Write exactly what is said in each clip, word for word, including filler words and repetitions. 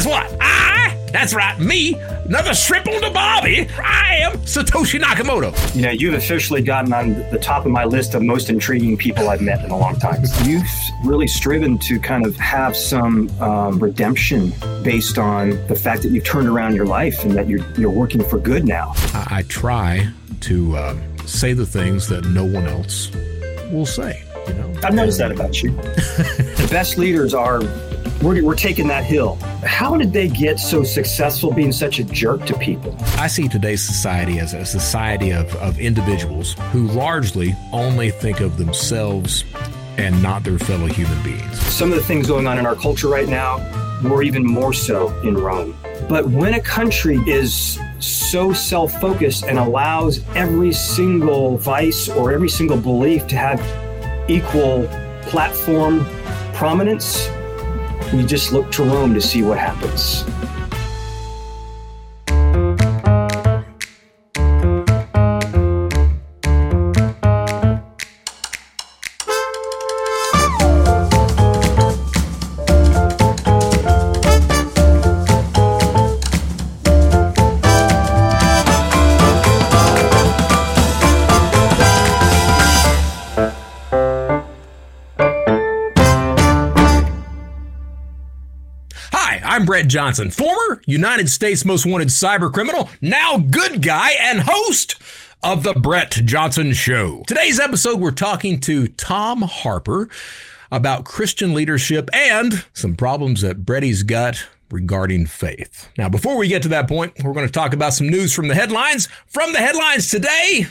Guess what? I, that's right, me, another shrimp on the barbie. I am Satoshi Nakamoto. You know, you've officially gotten on the top of my list of most intriguing people I've met in a long time. You've really striven to kind of have some um, redemption based on the fact that you've turned around your life and that you're you're working for good now. I, I try to uh, say the things that no one else will say. You know, I've noticed that about you. The best leaders are, we're, we're taking that hill. How did they get so successful being such a jerk to people? I see today's society as a society of, of individuals who largely only think of themselves and not their fellow human beings. Some of the things going on in our culture right now were even more so in Rome. But when a country is so self-focused and allows every single vice or every single belief to have equal platform prominence, we just look to Rome to see what happens. I'm Brett Johnson, former United States Most Wanted cyber criminal, now good guy and host of The Brett Johnson Show. Today's episode, we're talking to Tom Harper about Christian leadership and some problems that Bretty's got regarding faith. Now, before we get to that point, we're going to talk about some news from the headlines. From the headlines today,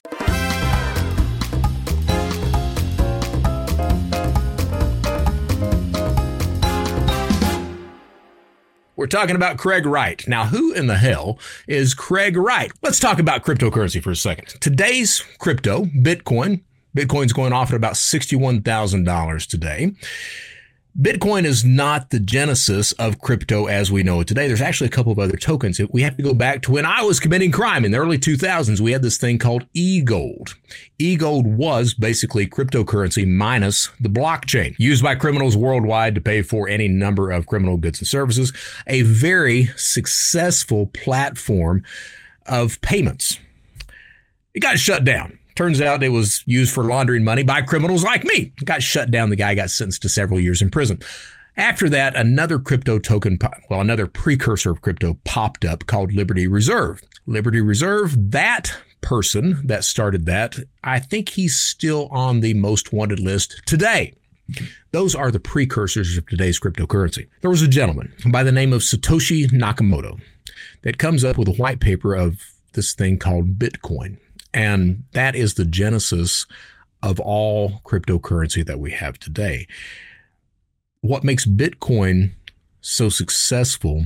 we're talking about Craig Wright. Now, who in the hell is Craig Wright? Let's talk about cryptocurrency for a second. Today's crypto, Bitcoin, Bitcoin's going off at about sixty-one thousand dollars today. Bitcoin is not the genesis of crypto as we know it today. There's actually a couple of other tokens. We have to go back to when I was committing crime in the early two thousands. We had this thing called eGold. eGold was basically cryptocurrency minus the blockchain, used by criminals worldwide to pay for any number of criminal goods and services. A very successful platform of payments. It got shut down. Turns out it was used for laundering money by criminals like me. It got shut down. The guy got sentenced to several years in prison. After that, another crypto token, well, another precursor of crypto popped up called Liberty Reserve. Liberty Reserve, that person that started that, I think he's still on the most wanted list today. Those are the precursors of today's cryptocurrency. There was a gentleman by the name of Satoshi Nakamoto that comes up with a white paper of this thing called Bitcoin. And that is the genesis of all cryptocurrency that we have today. What makes Bitcoin so successful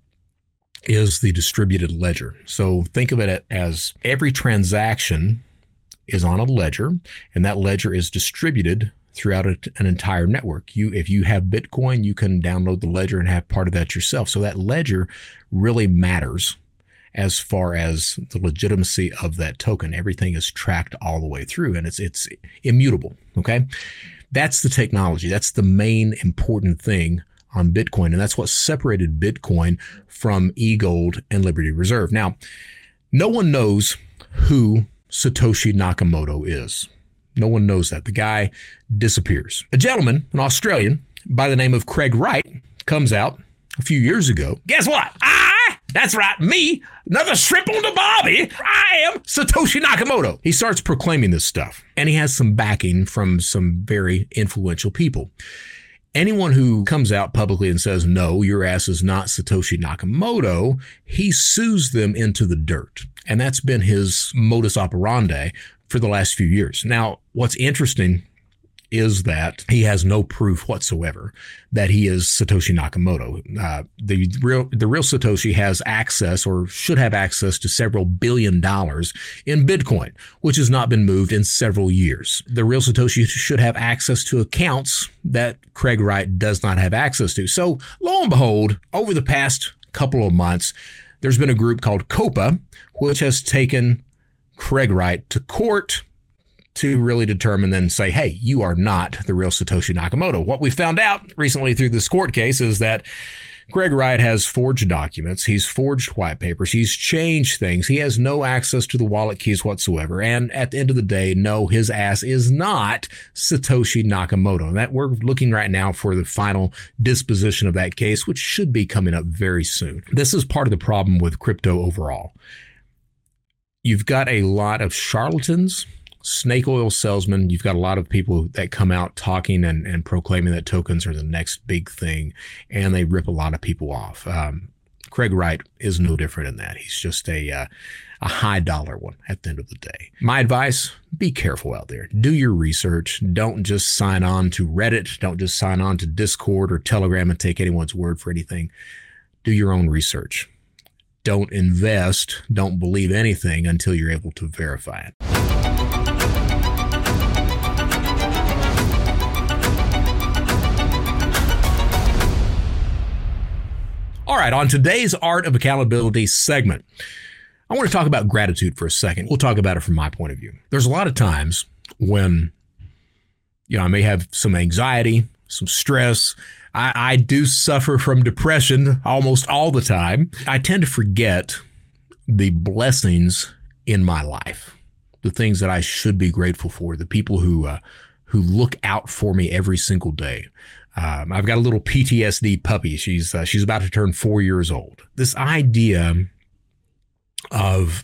is the distributed ledger. So think of it as every transaction is on a ledger, and that ledger is distributed throughout a, an entire network. You, if you have Bitcoin, you can download the ledger and have part of that yourself. So that ledger really matters as far as the legitimacy of that token. Everything is tracked all the way through, and it's it's immutable, okay? That's the technology. That's the main important thing on Bitcoin, and that's what separated Bitcoin from eGold and Liberty Reserve. Now, no one knows who Satoshi Nakamoto is. No one knows that. The guy disappears. A gentleman, an Australian, by the name of Craig Wright, comes out a few years ago. Guess what? I, that's right, me, another shrimp on the barbie. I am Satoshi Nakamoto. He starts proclaiming this stuff, and he has some backing from some very influential people. Anyone who comes out publicly and says, no, your ass is not Satoshi Nakamoto, he sues them into the dirt. And that's been his modus operandi for the last few years. Now, what's interesting is that he has no proof whatsoever that he is Satoshi Nakamoto. Uh, the real the real Satoshi has access, or should have access, to several billion dollars in Bitcoin, which has not been moved in several years. The real Satoshi should have access to accounts that Craig Wright does not have access to. So lo and behold, over the past couple of months, there's been a group called COPA, which has taken Craig Wright to court to really determine and say, hey, you are not the real Satoshi Nakamoto. What we found out recently through this court case is that Craig Wright has forged documents. He's forged white papers. He's changed things. He has no access to the wallet keys whatsoever. And at the end of the day, no, his ass is not Satoshi Nakamoto. And that we're looking right now for the final disposition of that case, which should be coming up very soon. This is part of the problem with crypto overall. You've got a lot of charlatans, snake oil salesmen. You've got a lot of people that come out talking and, and proclaiming that tokens are the next big thing, and they rip a lot of people off. Um, Craig Wright is no different in that. He's just a uh, a high dollar one at the end of the day. My advice, be careful out there. Do your research. Don't just sign on to Reddit. Don't just sign on to Discord or Telegram and take anyone's word for anything. Do your own research. Don't invest. Don't believe anything until you're able to verify it. All right, on today's Art of Accountability segment, I want to talk about gratitude for a second. We'll talk about it from my point of view. There's a lot of times when, you know, I may have some anxiety, some stress. I, I do suffer from depression almost all the time. I tend to forget the blessings in my life, the things that I should be grateful for, the people who uh, who look out for me every single day. Um, I've got a little P T S D puppy. She's uh, she's about to turn four years old. This idea of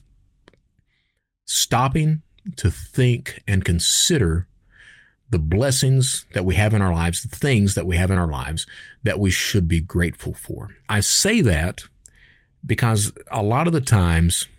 stopping to think and consider the blessings that we have in our lives, the things that we have in our lives that we should be grateful for. I say that because a lot of the times,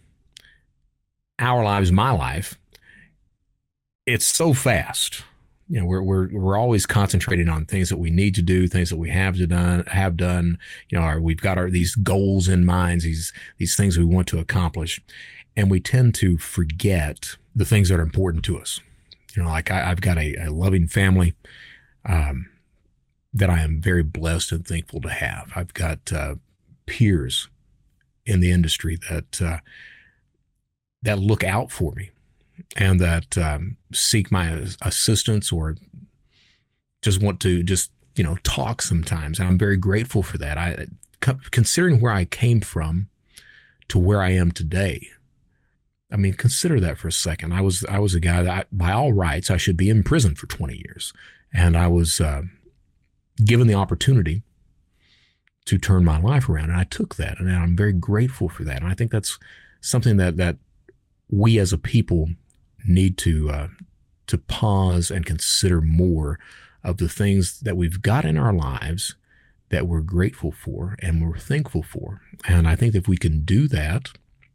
our lives, my life, it's so fast. You know, we're we're we're always concentrating on things that we need to do, things that we have to done, have done. You know, our, we've got our these goals in mind, these these things we want to accomplish, and we tend to forget the things that are important to us. You know, like I, I've got a, a loving family um, that I am very blessed and thankful to have. I've got uh, peers in the industry that uh, that look out for me, and that um, seek my assistance or just want to just, you know, talk sometimes. And I'm very grateful for that. I, considering where I came from to where I am today, I mean, consider that for a second. I was I was a guy that, I, by all rights, I should be in prison for twenty years. And I was uh, given the opportunity to turn my life around. And I took that. And I'm very grateful for that. And I think that's something that that we as a people need to uh, to pause and consider more of the things that we've got in our lives that we're grateful for and we're thankful for. And I think if we can do that,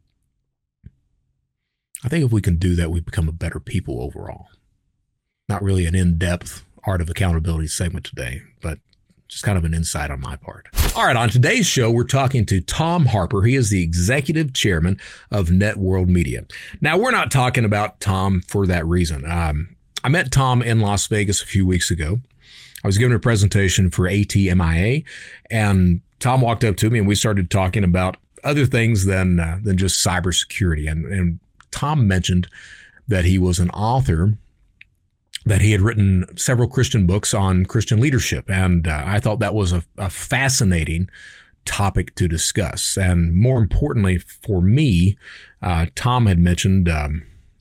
I think if we can do that, we become a better people overall. Not really an in-depth Art of Accountability segment today, but just kind of an insight on my part. All right, on today's show, we're talking to Tom Harper. He is the executive chairman of Networld Media. Now, we're not talking about Tom for that reason. Um, I met Tom in Las Vegas a few weeks ago. I was giving a presentation for A T M I A, and Tom walked up to me, and we started talking about other things than uh, than just cybersecurity. And, and Tom mentioned that he was an author, that he had written several Christian books on Christian leadership. And uh, I thought that was a, a fascinating topic to discuss. And more importantly for me, uh, Tom had mentioned um,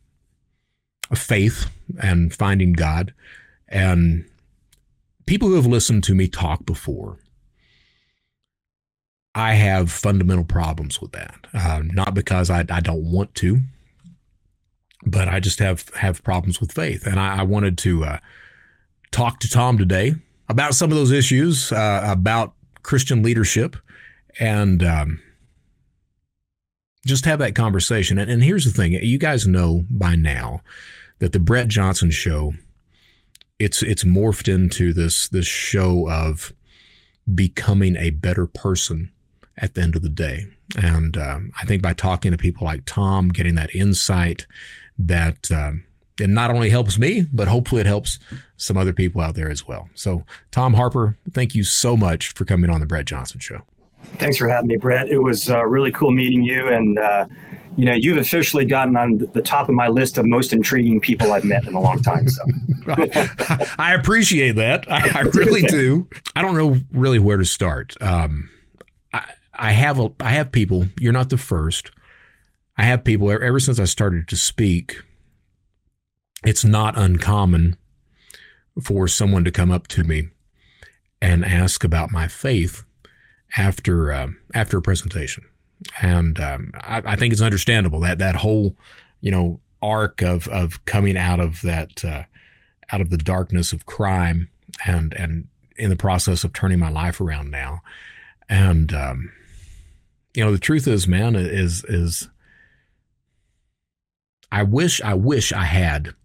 faith and finding God. And people who have listened to me talk before, I have fundamental problems with that. Uh, not because I, I don't want to, but I just have, have problems with faith. And I, I wanted to uh, talk to Tom today about some of those issues, uh, about Christian leadership, and um, just have that conversation. And, and here's the thing. You guys know by now that the Brett Johnson Show, it's it's morphed into this, this show of becoming a better person at the end of the day. And um, I think by talking to people like Tom, getting that insight, that um, it not only helps me, but hopefully it helps some other people out there as well. So, Tom Harper, thank you so much for coming on the Brett Johnson Show. Thanks for having me, Brett. It was uh, really cool meeting you. And, uh, you know, you've officially gotten on the top of my list of most intriguing people I've met in a long time. So I appreciate that. I, I really do. I don't know really where to start. Um, I have a, I have people. You're not the first. I have people ever since I started to speak. It's not uncommon for someone to come up to me and ask about my faith after uh, after a presentation, and um, I, I think it's understandable that that whole, you know, arc of of coming out of that uh, out of the darkness of crime and and in the process of turning my life around now, and um, you know, the truth is, man, is is I wish I wish I had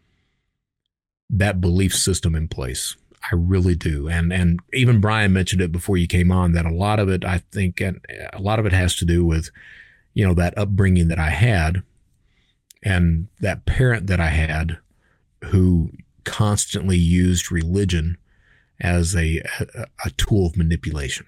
that belief system in place. I really do. And and even Brian mentioned it before you came on, that a lot of it, I think, and a lot of it has to do with, you know, that upbringing that I had and that parent that I had who constantly used religion as a a, a tool of manipulation.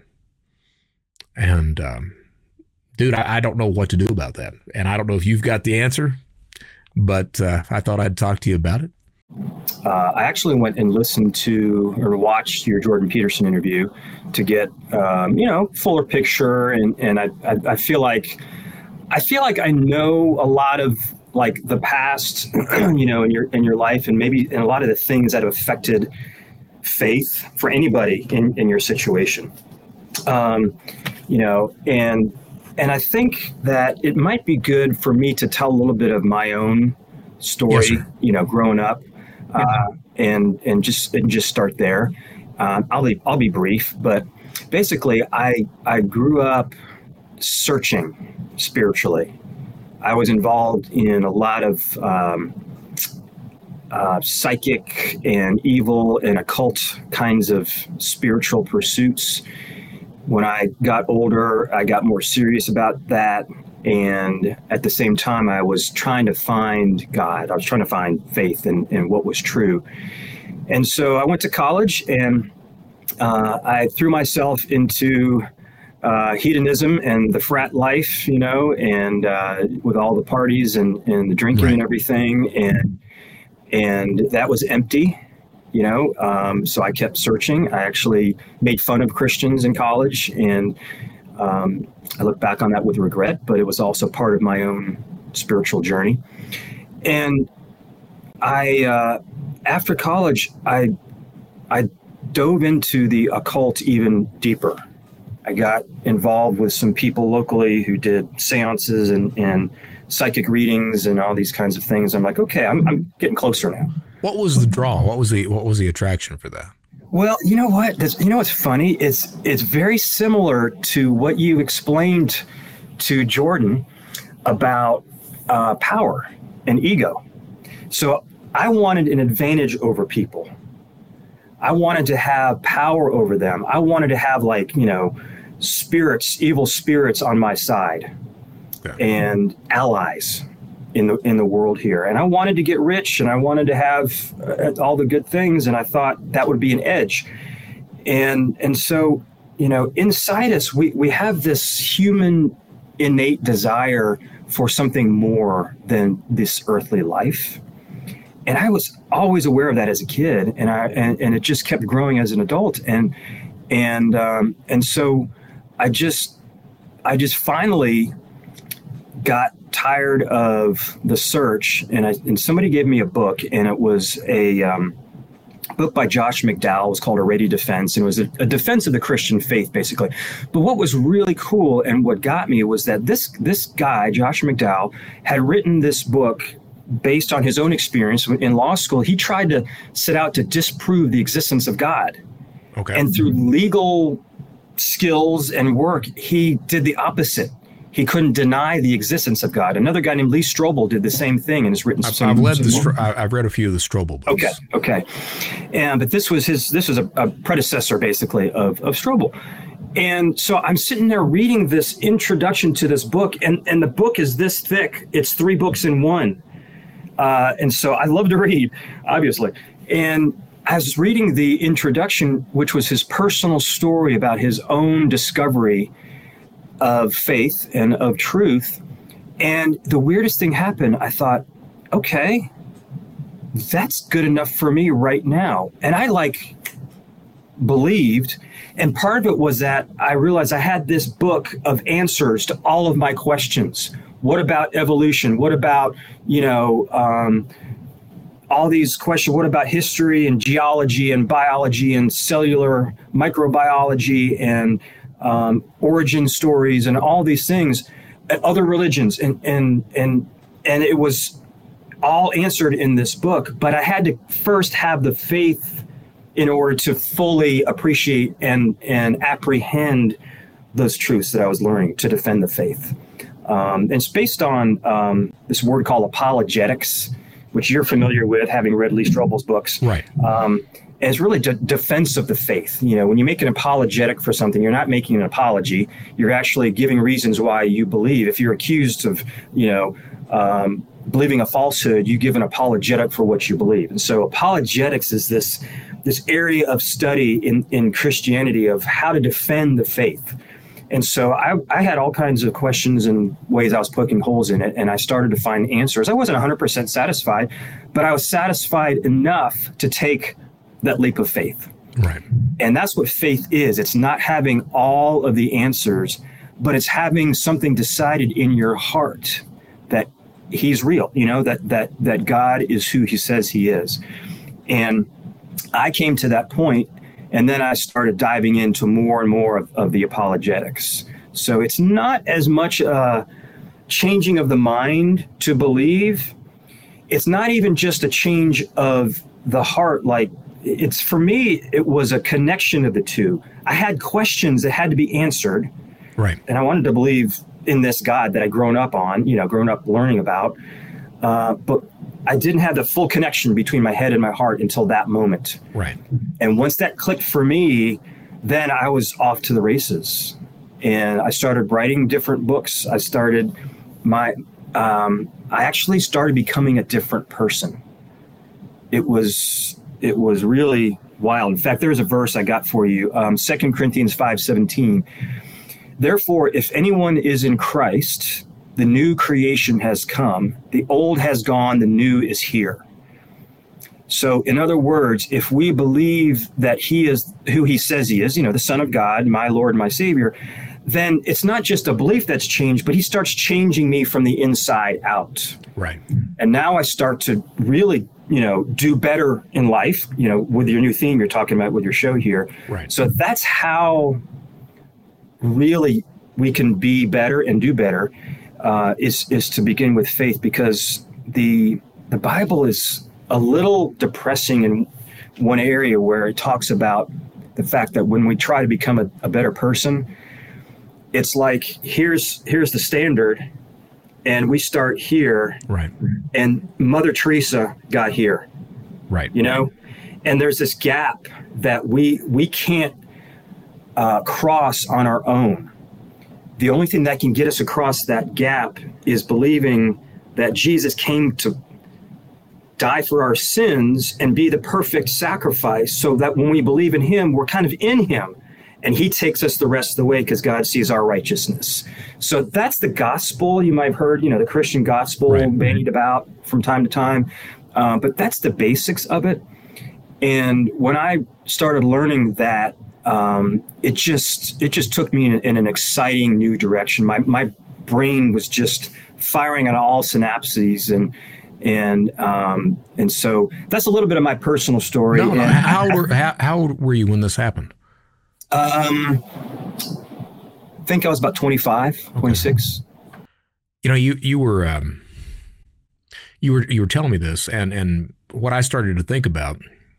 And um, dude, I, I don't know what to do about that. And I don't know if you've got the answer, but uh, I thought I'd talk to you about it. Uh, I actually went and listened to or watched your Jordan Peterson interview to get, um, you know, fuller picture. And, and I, I, I feel like, I feel like I know a lot of like the past, you know, in your, in your life, and maybe in a lot of the things that have affected faith for anybody in, in your situation. Um, you know, and, and I think that it might be good for me to tell a little bit of my own story, yes, you know, growing up. Uh, and and just and just start there. Um, I'll be I'll be brief, but basically, I I grew up searching spiritually. I was involved in a lot of um, uh, psychic and evil and occult kinds of spiritual pursuits. When I got older, I got more serious about that. And at the same time, I was trying to find God. I was trying to find faith in, in what was true. And so I went to college, and uh, I threw myself into uh, hedonism and the frat life, you know, and uh, with all the parties and, and the drinking, right, and everything. And and that was empty, you know. Um, so I kept searching. I actually made fun of Christians in college, and Um, I look back on that with regret, but it was also part of my own spiritual journey. And I, uh, after college, I, I dove into the occult even deeper. I got involved with some people locally who did seances and, and psychic readings and all these kinds of things. I'm like, okay, I'm, I'm getting closer now. What was the draw? What was the, what was the attraction for that? Well, you know what? That's, you know what's funny? It's it's very similar to what you explained to Jordan about uh, power and ego. So I wanted an advantage over people. I wanted to have power over them. I wanted to have, like, you know, spirits, evil spirits on my side, yeah, and allies in the in the world here. And I wanted to get rich, and I wanted to have uh, all the good things, and I thought that would be an edge. And and so, you know, inside us, we, we have this human innate desire for something more than this earthly life. And I was always aware of that as a kid, and I and, and it just kept growing as an adult. And and um, and so I just I just finally got tired of the search, and I and somebody gave me a book, and it was a um, book by Josh McDowell. It was called A Ready Defense, and it was a, a defense of the Christian faith, basically. But what was really cool and what got me was that this this guy, Josh McDowell, had written this book based on his own experience in law school. He tried to set out to disprove the existence of God. Okay. And through legal skills and work, he did the opposite. He couldn't deny the existence of God. Another guy named Lee Strobel did the same thing and has written I've, some. I've read the Stro- I've read a few of the Strobel books. Okay, okay, and but this was his. This was a, a predecessor, basically, of of Strobel. And so I'm sitting there reading this introduction to this book, and and the book is this thick. It's three books in one. Uh, and so I love to read, obviously. And I was reading the introduction, which was his personal story about his own discovery of faith and of truth. And the weirdest thing happened. I thought, okay, that's good enough for me right now. And I like believed. And part of it was that I realized I had this book of answers to all of my questions. What about evolution? What about, you know, um, all these questions? What about history and geology and biology and cellular microbiology and um, origin stories and all these things, and other religions? And, and, and, and it was all answered in this book, but I had to first have the faith in order to fully appreciate and, and apprehend those truths that I was learning to defend the faith. Um, and it's based on um, this word called apologetics, which you're familiar with, having read Lee Strobel's books. Right. Um, and it's really de- defense of the faith. You know, when you make an apologetic for something, you're not making an apology. You're actually giving reasons why you believe. If you're accused of, you know, um, believing a falsehood, you give an apologetic for what you believe. And so apologetics is this this area of study in, in Christianity of how to defend the faith. And so I, I had all kinds of questions and ways I was poking holes in it, and I started to find answers. I wasn't one hundred percent satisfied, but I was satisfied enough to take that leap of faith. Right. And that's what faith is. It's not having all of the answers, but it's having something decided in your heart that he's real, you know, that that that God is who he says he is. And I came to that point, and then I started diving into more and more of, of the apologetics. So it's not as much a changing of the mind to believe. It's not even just a change of the heart. Like, it's, for me, it was a connection of the two. I had questions that had to be answered. Right. And I wanted to believe in this God that I'd grown up on, you know, grown up learning about. Uh, but I didn't have the full connection between my head and my heart until that moment. Right. And once that clicked for me, then I was off to the races. And I started writing different books. I started my, um, I actually started becoming a different person. It was, it was really wild. In fact, there's a verse I got for you, um, Second Corinthians five seventeen. Therefore, if anyone is in Christ, the new creation has come. The old has gone, the new is here. So in other words, if we believe that he is who he says he is, you know, the Son of God, my Lord, my Savior, then it's not just a belief that's changed, but he starts changing me from the inside out. Right. And now I start to really, you know, do better in life, you know, with your new theme you're talking about with your show here. Right. So that's how really we can be better and do better. Uh, is is to begin with faith, because the the Bible is a little depressing in one area where it talks about the fact that when we try to become a, a better person, it's like here's here's the standard, and we start here, right? And Mother Teresa got here, right? You know, and there's this gap that we we can't uh, cross on our own. The only thing that can get us across that gap is believing that Jesus came to die for our sins and be the perfect sacrifice, so that when we believe in him, we're kind of in him, and he takes us the rest of the way because God sees our righteousness. So that's the gospel. You might have heard, you know, the Christian gospel right. bandied about from time to time, uh, but that's the basics of it. And when I started learning that, Um, it just it just took me in, in an exciting new direction. My my brain was just firing on all synapses, and and um, and so that's a little bit of my personal story. No, no. And How old were, how, how old were you when this happened? Um, I think I was about twenty-five, okay. twenty-six. You know, you you were um, you were you were telling me this, and and what I started to think about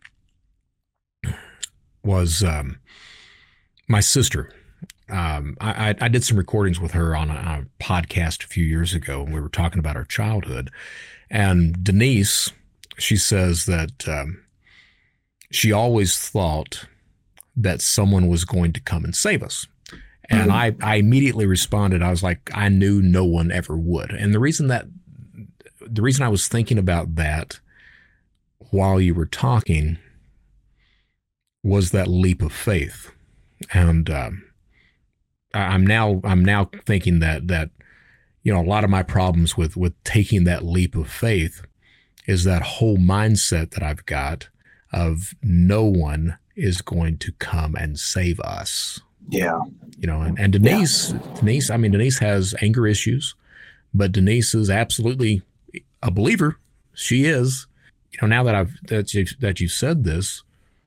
was um, my sister. Um, I, I did some recordings with her on a, on a podcast a few years ago, and we were talking about our childhood. And Denise, she says that um, she always thought that someone was going to come and save us. And mm-hmm. I, I immediately responded. I was like, I knew no one ever would. And the reason that, the reason I was thinking about that while you were talking was that leap of faith. And um, I'm now, I'm now thinking that, that, you know, a lot of my problems with, with taking that leap of faith is that whole mindset that I've got of no one is going to come and save us. Yeah. You know, and, and Denise, yeah. Denise, I mean, Denise has anger issues, but Denise is absolutely a believer. She is. You know, now that I've, that you that you said this,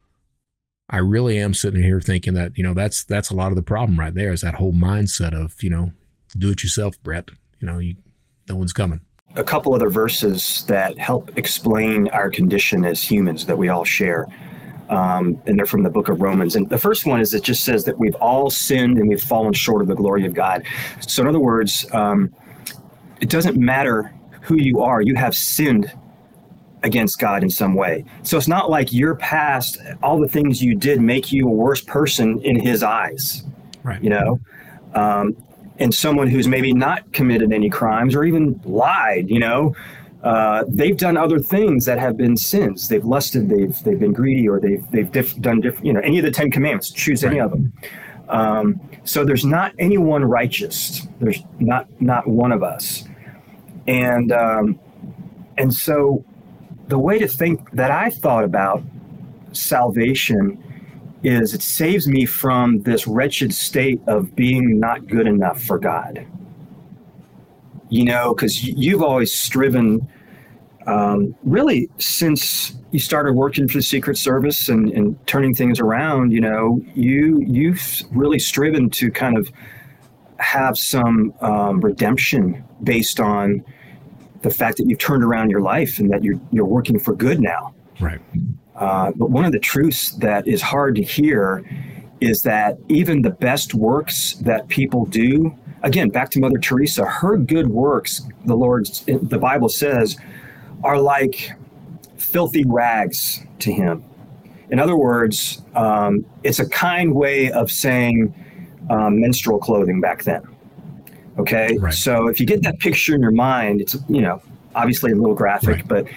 I really am sitting here thinking that, you know, that's, that's a lot of the problem right there, is that whole mindset of, you know, do it yourself, Brett. You know, you, no one's coming. A couple other verses that help explain our condition as humans that we all share. Um, and they're from the book of Romans. And the first one is, it just says that we've all sinned and we've fallen short of the glory of God. So in other words, um, it doesn't matter who you are, you have sinned against God in some way. So it's not like your past, all the things you did make you a worse person in his eyes, right? You know, um, and someone who's maybe not committed any crimes or even lied, you know, uh, they've done other things that have been sins. They've lusted, they've they've been greedy, or they've they've diff- done different, you know, any of the Ten Commandments. Choose any right. of them. Um, so there's not anyone righteous. There's not not one of us, and um, and so the way to think that I thought about salvation is it saves me from this wretched state of being not good enough for God. You know, because you've always striven, um, really since you started working for the Secret Service and, and turning things around, you know, you, you've really striven to kind of have some um, redemption based on the fact that you've turned around your life and that you're you're working for good now. Right. Uh, but one of the truths that is hard to hear is that even the best works that people do, again, back to Mother Teresa, her good works, the Lord's, the Bible says, are like filthy rags to him. In other words, um, it's a kind way of saying um, menstrual clothing back then. Okay. Right. So if you get that picture in your mind, it's, you know, obviously a little graphic, right. but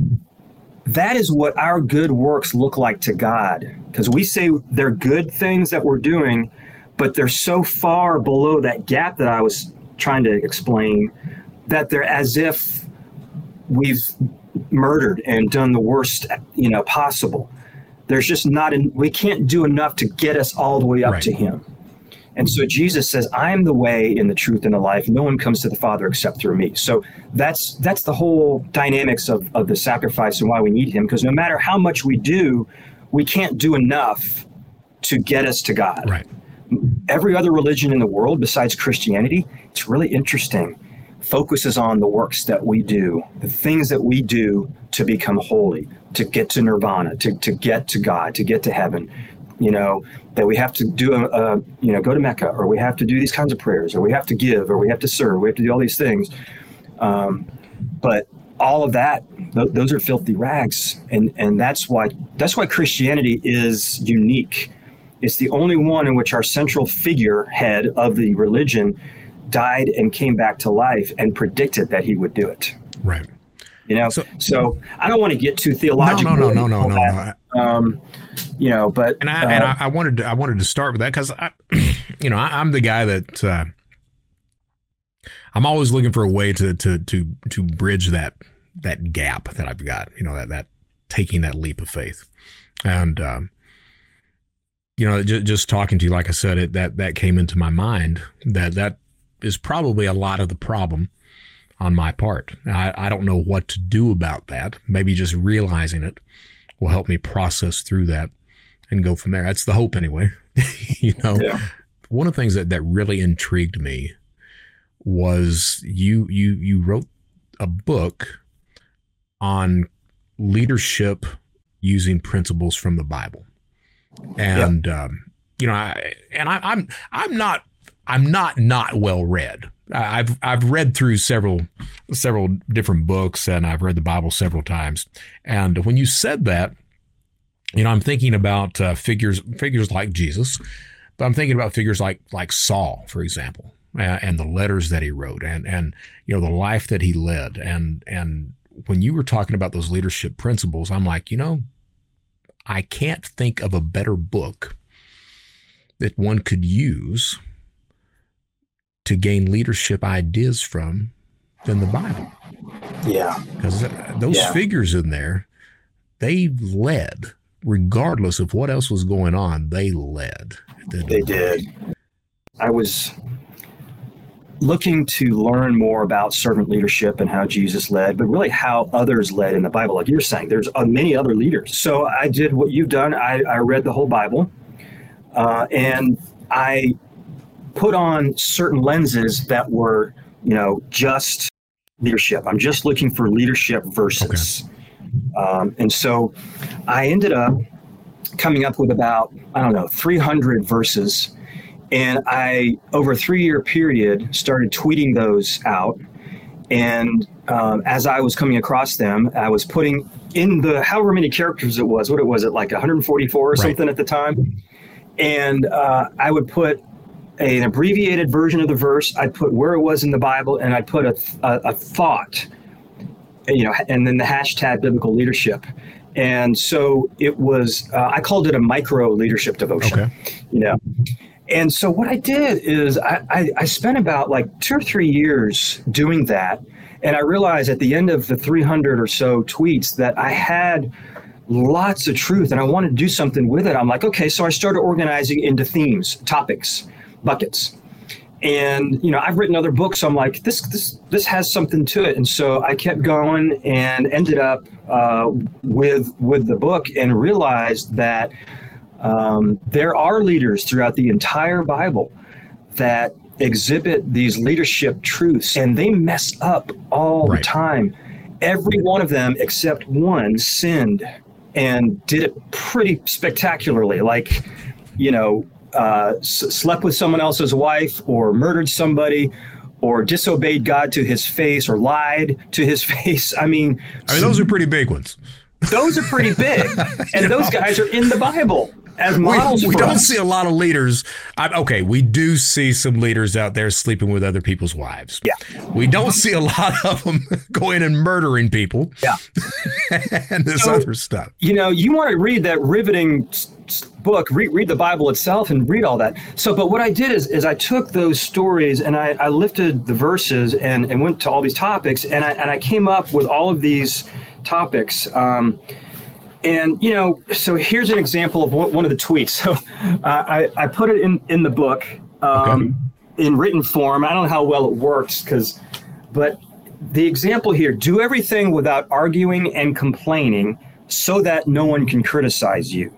that is what our good works look like to God. Because we say they're good things that we're doing, but they're so far below that gap that I was trying to explain that they're as if we've murdered and done the worst, you know, possible. There's just not, in, we can't do enough to get us all the way up right. to him. And so Jesus says, I am the way and the truth and the life. No one comes to the Father except through me. So that's that's the whole dynamics of, of the sacrifice and why we need him. Because no matter how much we do, we can't do enough to get us to God. Right. Every other religion in the world besides Christianity, it's really interesting, focuses on the works that we do, the things that we do to become holy, to get to nirvana, to, to get to God, to get to heaven. You know, that we have to do, a, a, you know, go to Mecca, or we have to do these kinds of prayers, or we have to give, or we have to serve, we have to do all these things. Um, but all of that, th- those are filthy rags. And, and that's why, that's why Christianity is unique. It's the only one in which our central figurehead of the religion died and came back to life and predicted that he would do it. Right. You know, so, so I don't want to get too theological. No, no, no, no, no, no. no. Um, you know, but and I uh, and I, I wanted to I wanted to start with that because I, you know, I, I'm the guy that uh, I'm always looking for a way to to to to bridge that that gap that I've got. You know, that that taking that leap of faith, and um, you know, just, just talking to you, like I said, it that that came into my mind that that is probably a lot of the problem on my part. I, I don't know what to do about that. Maybe just realizing it will help me process through that and go from there. That's the hope anyway. You know, yeah. One of the things that, that really intrigued me was you, you, you wrote a book on leadership using principles from the Bible. And, yeah. um, you know, I, and I, I'm, I'm not, I'm not, not well read. I've I've read through several several different books, and I've read the Bible several times. And when you said that, you know, I'm thinking about uh, figures figures like Jesus, but I'm thinking about figures like like Saul, for example, uh, and the letters that he wrote, and and you know the life that he led. And and when you were talking about those leadership principles, I'm like, you know, I can't think of a better book that one could use to gain leadership ideas from than the Bible. Yeah. Because those yeah. figures in there, they led regardless of what else was going on, they led. They did. I was looking to learn more about servant leadership and how Jesus led, but really how others led in the Bible. Like you're saying, there's uh, many other leaders. So I did what you've done. I, I read the whole Bible, uh, and I put on certain lenses that were, you know, just leadership. I'm just looking for leadership verses. Okay. Um, and so I ended up coming up with about, I don't know, three hundred verses. And I, over a three-year period, started tweeting those out. And um, as I was coming across them, I was putting in the, however many characters it was, what it was, it like one hundred forty-four or right. something at the time. And uh, I would put a, an abbreviated version of the verse. I'd put where it was in the Bible, and I'd put a, a, a thought, you know, and then the hashtag biblical leadership. And so it was, uh, I called it a micro leadership devotion, okay. you know. And so what I did is I, I, I spent about like two or three years doing that. And I realized at the end of the three hundred or so tweets that I had lots of truth and I wanted to do something with it. I'm like, okay, so I started organizing into themes, topics, buckets. And, you know, I've written other books. So I'm like, this, this, this has something to it. And so I kept going and ended up uh, with, with the book and realized that Um, there are leaders throughout the entire Bible that exhibit these leadership truths, and they mess up all right. the time. Every one of them except one sinned and did it pretty spectacularly, like, you know, uh, s- slept with someone else's wife or murdered somebody or disobeyed God to his face or lied to his face. I mean, I mean, those are pretty big ones. Those are pretty big. And those guys are in the Bible. As models we we for don't us. see a lot of leaders. I, okay, we do see some leaders out there sleeping with other people's wives. Yeah. We don't see a lot of them going and murdering people. Yeah. and this so, other stuff. You know, you want to read that riveting book, read, read the Bible itself and read all that. So, but what I did is, is I took those stories and I, I lifted the verses and, and went to all these topics and I, and I came up with all of these topics. Um, And, you know, so here's an example of one of the tweets. So uh, I, I put it in, in the book um, okay. in written form. I don't know how well it works, because, but the example here, do everything without arguing and complaining so that no one can criticize you.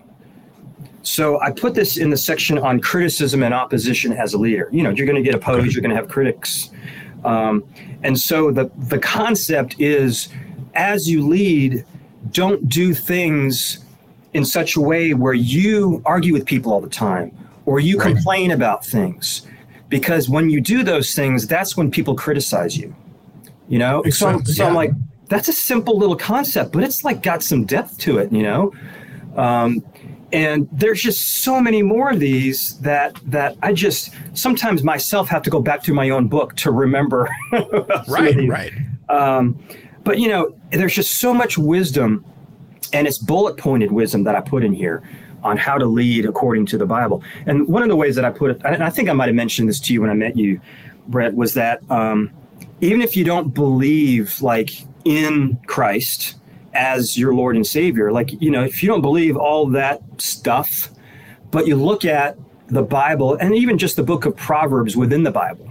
So I put this in the section on criticism and opposition as a leader. You know, you're going to get opposed, okay. you're going to have critics. Um, and so the, the concept is, as you lead, don't do things in such a way where you argue with people all the time or you right. complain about things, because when you do those things, that's when people criticize you, you know? So, I'm, so yeah. I'm like, that's a simple little concept, but it's like got some depth to it, you know? Um, and there's just so many more of these that, that I just sometimes myself have to go back to my own book to remember. right, right. Um, But, you know, there's just so much wisdom, and it's bullet pointed wisdom that I put in here on how to lead according to the Bible. And one of the ways that I put it, and I think I might have mentioned this to you when I met you, Brett, was that um, even if you don't believe like in Christ as your Lord and Savior, like, you know, if you don't believe all that stuff, but you look at the Bible and even just the book of Proverbs within the Bible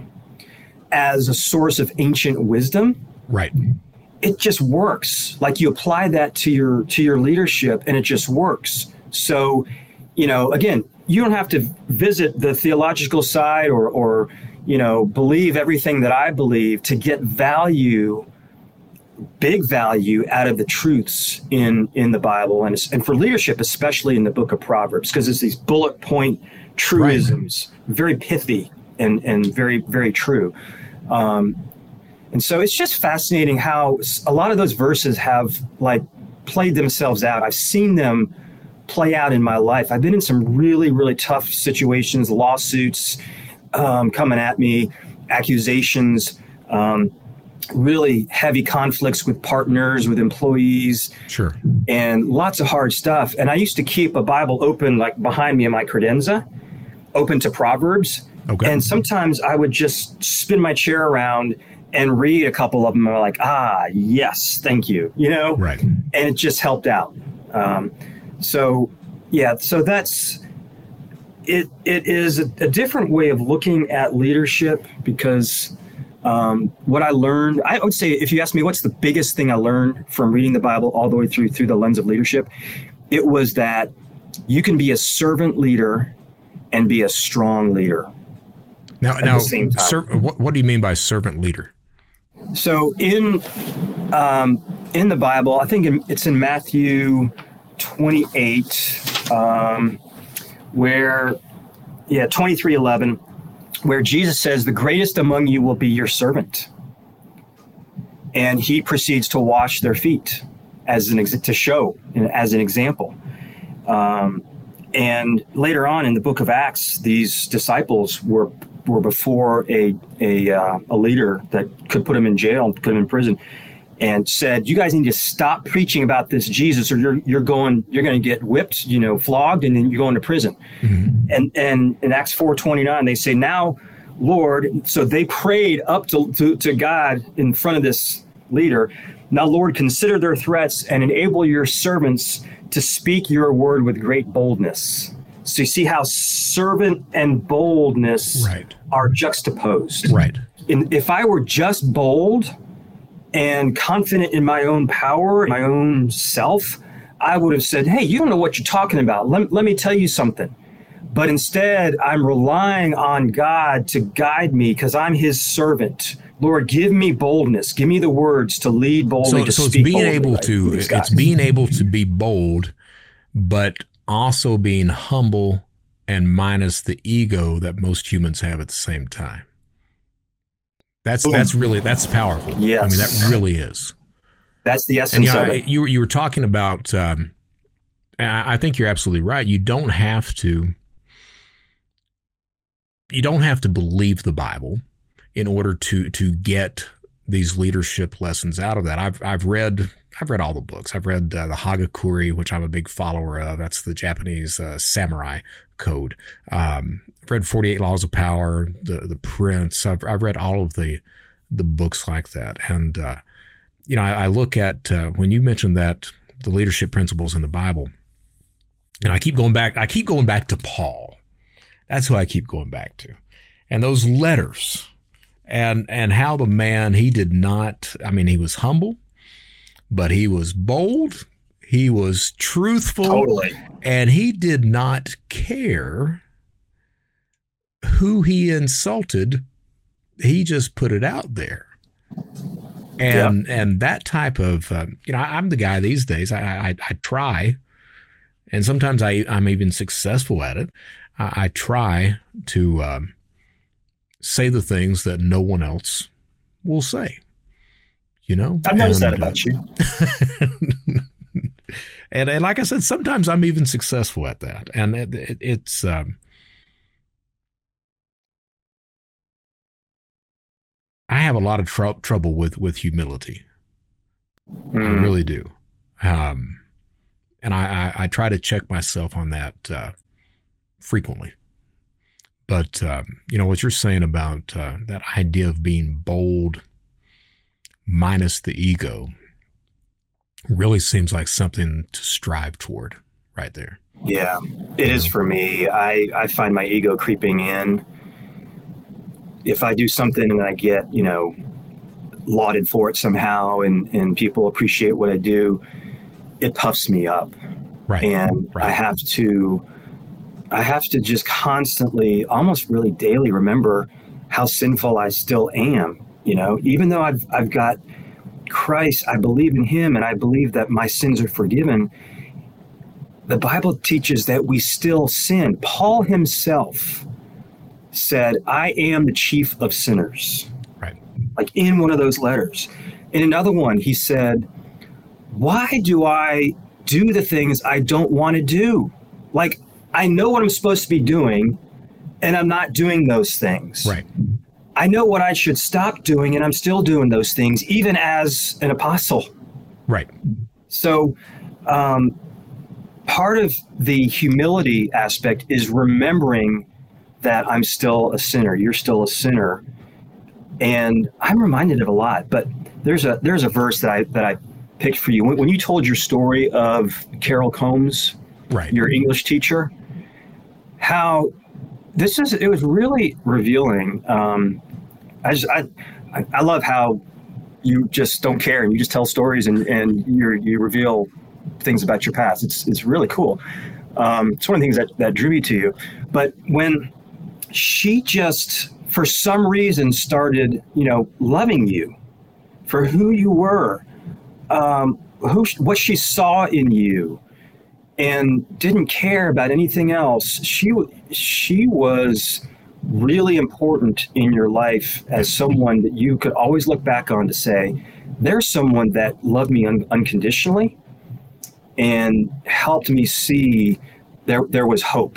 as a source of ancient wisdom. Right. It just works. Like you apply that to your to your leadership and it just works. So, you know, again, you don't have to visit the theological side or, or, you know, believe everything that I believe to get value, big value out of the truths in, in the Bible. And, and for leadership, especially in the book of Proverbs, because it's these bullet point truisms, right. very pithy and, and very, very true. Um, And so it's just fascinating how a lot of those verses have like played themselves out. I've seen them play out in my life. I've been in some really, really tough situations, lawsuits um, coming at me, accusations, um, really heavy conflicts with partners, with employees, sure, and lots of hard stuff. And I used to keep a Bible open like behind me in my credenza, open to Proverbs. Okay. And sometimes I would just spin my chair around and read a couple of them and I'm like, ah, yes, thank you, you know? Right. And it just helped out. Um, So, yeah, so that's it. It is a, a different way of looking at leadership because um, what I learned, I would say, if you ask me, what's the biggest thing I learned from reading the Bible all the way through through the lens of leadership, it was that you can be a servant leader and be a strong leader. Now, now, ser- what, what do you mean by servant leader? So in um, in the Bible, I think in, it's in Matthew twenty-eight, um, where, yeah, twenty-three eleven, where Jesus says, the greatest among you will be your servant. And he proceeds to wash their feet as an ex- to show as an example. Um, and later on in the book of Acts, these disciples were were before a a, uh, a leader that could put them in jail, put them in prison, and said, "You guys need to stop preaching about this Jesus, or you're you're going you're going to get whipped, you know, flogged, and then you're going to prison." Mm-hmm. And and in Acts four twenty-nine, they say, "Now, Lord," so they prayed up to, to to God in front of this leader. "Now, Lord, consider their threats and enable your servants to speak your word with great boldness." So you see how servant and boldness right. are juxtaposed. Right. And if I were just bold and confident in my own power, my own self, I would have said, "Hey, you don't know what you're talking about. Let, let me tell you something." But instead, I'm relying on God to guide me because I'm his servant. Lord, give me boldness. Give me the words to lead boldly, so, to so speak it's being boldly, able right? to, it's being able to be bold, but also being humble and minus the ego that most humans have at the same time. That's Boom. that's really that's powerful. Yes. I mean, that really is. That's the essence and, you know, of it. You you were talking about. Um, I think you're absolutely right. You don't have to. You don't have to believe the Bible in order to to get these leadership lessons out of that. I've I've read. I've read all the books. I've read uh, the Hagakure, which I'm a big follower of. That's the Japanese uh, samurai code. Um, I've read forty-eight Laws of Power, The the Prince. I've, I've read all of the the books like that. And, uh, you know, I, I look at, uh, when you mentioned that, the leadership principles in the Bible, and I keep going back, I keep going back to Paul. That's who I keep going back to. And those letters and, and how the man, he did not, I mean, he was humble, but he was bold, he was truthful, totally. And he did not care who he insulted. He just put it out there. And yeah. and that type of, uh, you know, I'm the guy these days, I, I, I try, and sometimes I, I'm even successful at it. I, I try to um, say the things that no one else will say. You know, I've noticed and, that about you. and, and like I said, sometimes I'm even successful at that. And it, it, it's, um, I have a lot of tr- trouble with, with humility. Mm. I really do. Um, and I, I, I try to check myself on that uh, frequently. But, um, you know, what you're saying about uh, that idea of being bold, minus the ego, really seems like something to strive toward right there. Yeah, it is for me. I, I find my ego creeping in. If I do something and I get, you know, lauded for it somehow and, and people appreciate what I do, it puffs me up. Right. And right. I have to, I have to just constantly, almost really daily remember how sinful I still am. You know, even though I've I've got Christ, I believe in him and I believe that my sins are forgiven. The Bible teaches that we still sin. Paul himself said, "I am the chief of sinners." Right. Like in one of those letters. In another one, he said, "Why do I do the things I don't want to do? Like, I know what I'm supposed to be doing and I'm not doing those things." Right. I know what I should stop doing, and I'm still doing those things, even as an apostle. Right. So um, part of the humility aspect is remembering that I'm still a sinner. You're still a sinner. And I'm reminded of a lot, but there's a there's a verse that I that I picked for you. When, when you told your story of Carol Combs right. your English teacher, how this is, it was really revealing. Um, I just, I, I love how you just don't care and you just tell stories and, and you you reveal things about your past. It's, it's really cool. Um, it's one of the things that, that drew me to you. But when she just, for some reason, started, you know, loving you for who you were, um, who, what she saw in you, and didn't care about anything else. She she was really important in your life as someone that you could always look back on to say, there's someone that loved me un- unconditionally and helped me see there there was hope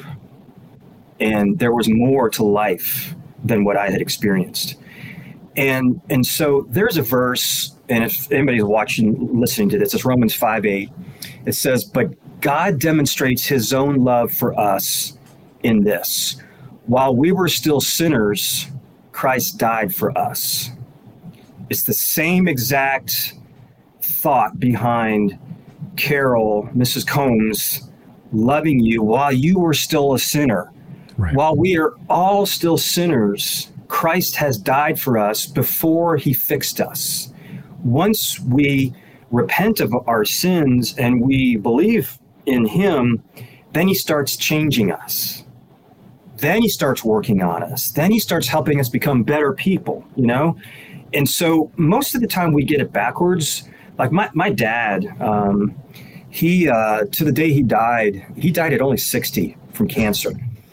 and there was more to life than what I had experienced. And and so there's a verse, and if anybody's watching, listening to this, it's Romans five eight. It says, but God demonstrates his own love for us in this. While we were still sinners, Christ died for us. It's the same exact thought behind Carol, Missus Combs, loving you while you were still a sinner. Right. While we are all still sinners, Christ has died for us before he fixed us. Once we repent of our sins and we believe in him, then he starts changing us. Then he starts working on us. Then he starts helping us become better people, you know? And so most of the time we get it backwards. Like my, my dad, um, he, uh, to the day he died, he died at only sixty from cancer.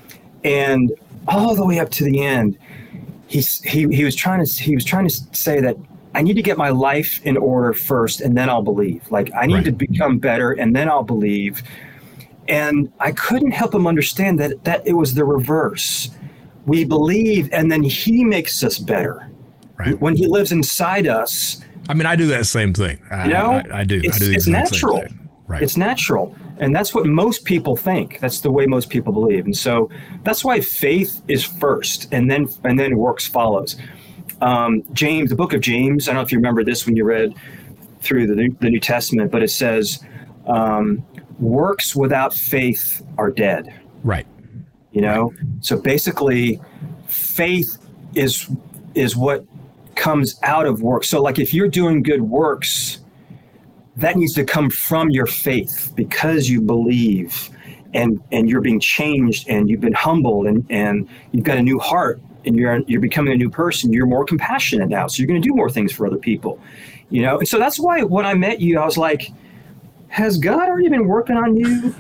And all the way up to the end, he's, he, he was trying to, he was trying to say that I need to get my life in order first, and then I'll believe. Like I need right. to become better, and then I'll believe. And I couldn't help him understand that, that it was the reverse. We believe, and then he makes us better. Right. When he lives inside us. I mean, I do that same thing. I, you know, I, I do. It's, I do the it's natural. Same thing. Right. It's natural. And that's what most people think. That's the way most people believe. And so that's why faith is first, and then and then works follows. Um, James, the book of James, I don't know if you remember this when you read through the New, the New Testament, but it says, um, works without faith are dead. Right. You know, right. So basically faith is is what comes out of work. So like if you're doing good works, that needs to come from your faith because you believe and, and you're being changed and you've been humbled and, and you've got a new heart and you're you're becoming a new person. You're more compassionate now. So you're going to do more things for other people, you know? And so that's why when I met you, I was like, has God already been working on you?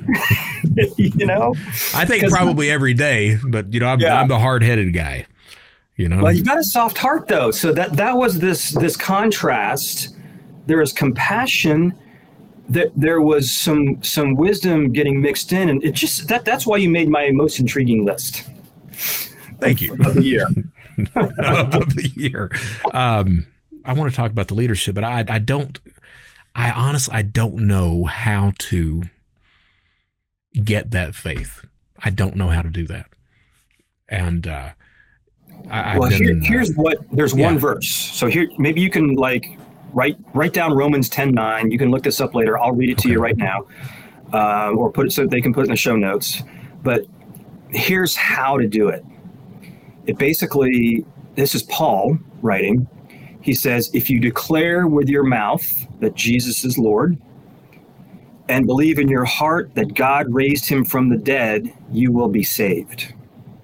You know? I think probably every day, but you know, I'm, yeah. I'm the hard-headed guy, you know? Well, you've got a soft heart though. So that, that was this, this contrast. There is compassion, that there was some some wisdom getting mixed in, and it just that that's why you made my most intriguing list. Thank you. Of the year. Of the year. Um, I want to talk about the leadership, but I I don't I honestly I don't know how to get that faith. I don't know how to do that. And uh I, well, I've here, been, here's what there's yeah. one verse. So here maybe you can like Write write down Romans ten nine. You can look this up later. I'll read it to okay. you right now, uh, or put it so they can put it in the show notes. But here's how to do it. It basically, this is Paul writing. He says, if you declare with your mouth that Jesus is Lord and believe in your heart that God raised him from the dead, you will be saved.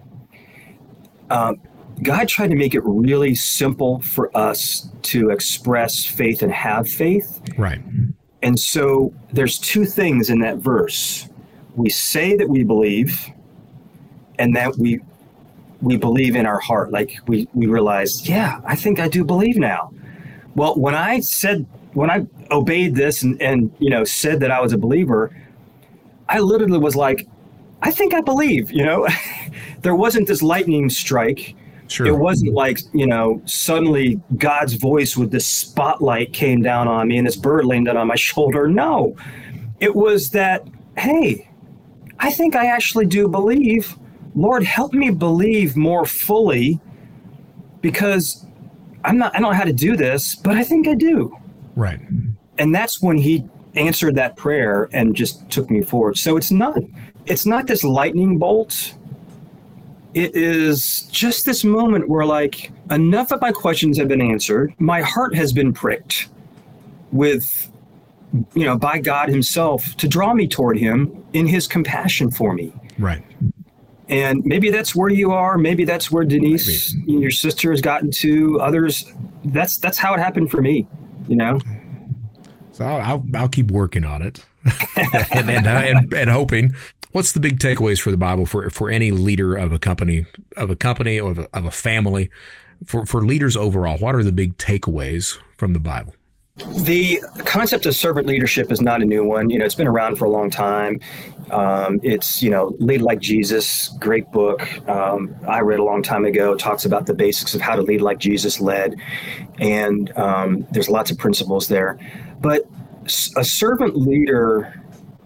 Um, God tried to make it really simple for us to express faith and have faith. Right. And so there's two things in that verse. We say that we believe, and that we we believe in our heart. Like we, we realize, yeah, I think I do believe now. Well, when I said, when I obeyed this and, and you know, said that I was a believer, I literally was like, I think I believe, you know. There wasn't this lightning strike. Sure. It wasn't like, you know, suddenly God's voice with this spotlight came down on me and this bird landed on my shoulder. No, it was that, hey, I think I actually do believe. Lord, help me believe more fully because I'm not, I don't know how to do this, but I think I do. Right. And that's when he answered that prayer and just took me forward. So it's not, it's not this lightning bolt. It is just this moment where, like, enough of my questions have been answered. My heart has been pricked with, you know, by God himself to draw me toward him in his compassion for me. Right. And maybe that's where you are. Maybe that's where Denise, maybe. your sister, has gotten to. Others, that's that's how it happened for me, you know? So I'll, I'll, I'll keep working on it and, and, and, and hoping. What's the big takeaways for the Bible for, for any leader of a company, of a company or of a, of a family, for, for leaders overall? What are the big takeaways from the Bible? The concept of servant leadership is not a new one. You know, it's been around for a long time. Um, it's, you know, Lead Like Jesus, great book. Um, I read a long time ago, talks about the basics of how to lead like Jesus led. And um, there's lots of principles there. But a servant leader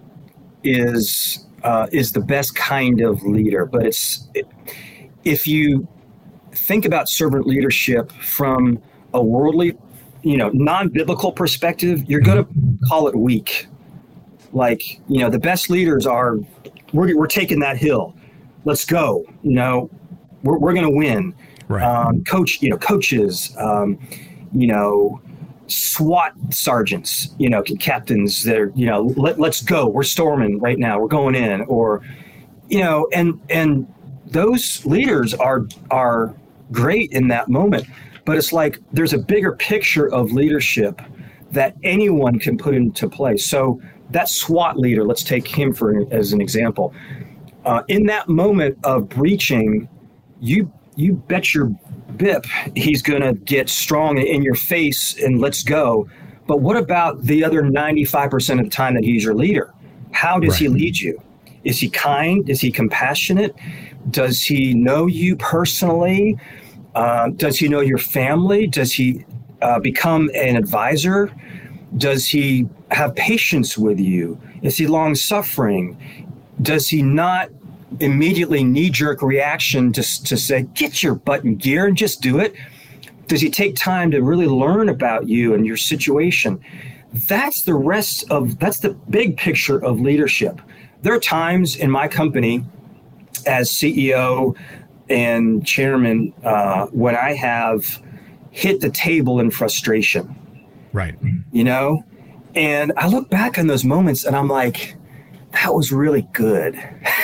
is uh, is the best kind of leader. But it's it, if you think about servant leadership from a worldly, you know, non-biblical perspective, you're going to call it weak. Like, you know, the best leaders are, we're, we're taking that hill. Let's go. You know, we're, we're going to win. Right. Um, coach, you know, coaches, um, you know, SWAT sergeants, you know, captains that are, you know, let, let's go. We're storming right now. We're going in. Or, you know, and, and those leaders are, are great in that moment. But it's like there's a bigger picture of leadership that anyone can put into play. So that SWAT leader, let's take him for as an example. Uh, in that moment of breaching, you you bet your bip he's going to get strong in your face and let's go. But what about the other ninety-five percent of the time that he's your leader? How does right. he lead you? Is he kind? Is he compassionate? Does he know you personally? Uh, does he know your family? Does he uh, become an advisor? Does he have patience with you? Is he long-suffering? Does he not immediately knee-jerk reaction to, to say, get your butt in gear and just do it? Does he take time to really learn about you and your situation? That's the rest of, that's the big picture of leadership. There are times in my company as C E O and chairman, uh, when I have hit the table in frustration. Right. You know, and I look back on those moments and I'm like, that was really good.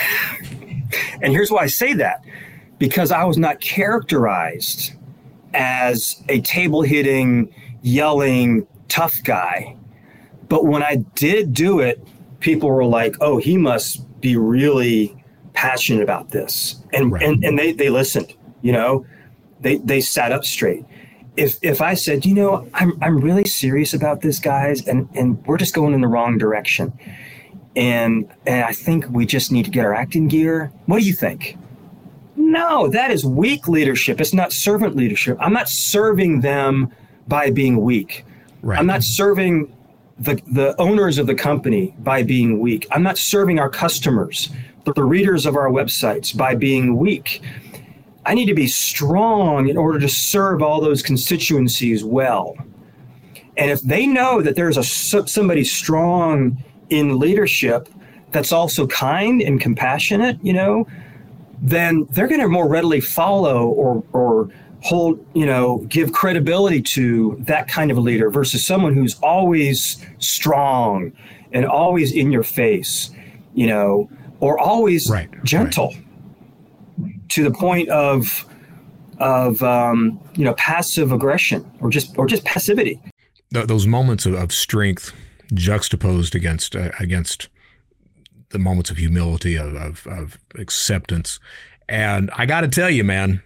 And here's why I say that, because I was not characterized as a table hitting, yelling, tough guy. But when I did do it, people were like, oh, he must be really passionate about this. And right. and, and they, they listened, you know, they, they sat up straight. If if I said, you know, I'm I'm really serious about this, guys, and, and we're just going in the wrong direction. And and I think we just need to get our act in gear. What do you think? No, that is weak leadership. It's not servant leadership. I'm not serving them by being weak. Right. I'm not serving the, the owners of the company by being weak. I'm not serving our customers, the, the readers of our websites, by being weak. I need to be strong in order to serve all those constituencies well. And if they know that there's a somebody strong in leadership that's also kind and compassionate, you know, then they're going to more readily follow or or hold, you know, give credibility to that kind of a leader versus someone who's always strong and always in your face, you know, or always right, gentle right. to the point of of um, you know, passive aggression or just or just passivity. Th- those moments of, of strength juxtaposed against uh, against the moments of humility, of, of, of acceptance. And I got to tell you, man,